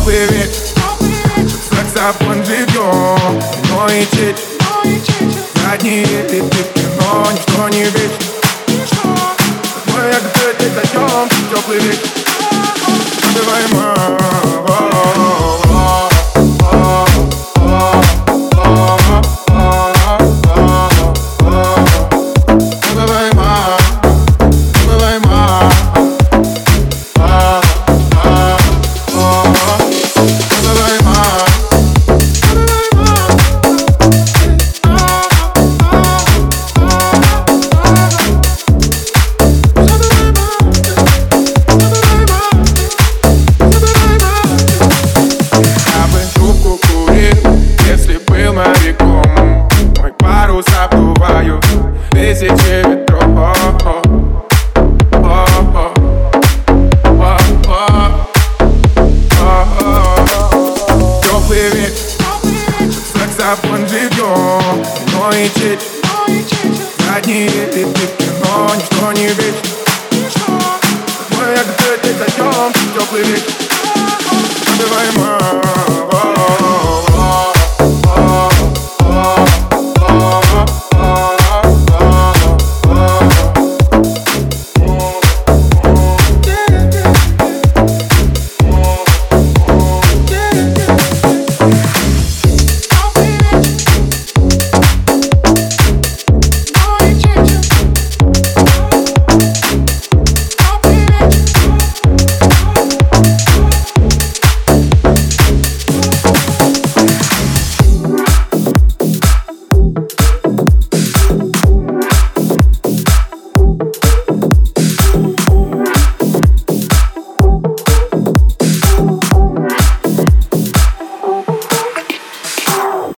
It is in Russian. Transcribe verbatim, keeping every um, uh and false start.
теплый вечер, саксофон живьем, вино и чечь. Одни эти пипки, но ничто не вечно. Мы где-то даем теплый вечер. Забывай тысячи ветров. Теплый вечер, саксофон живьем, вино и чечь.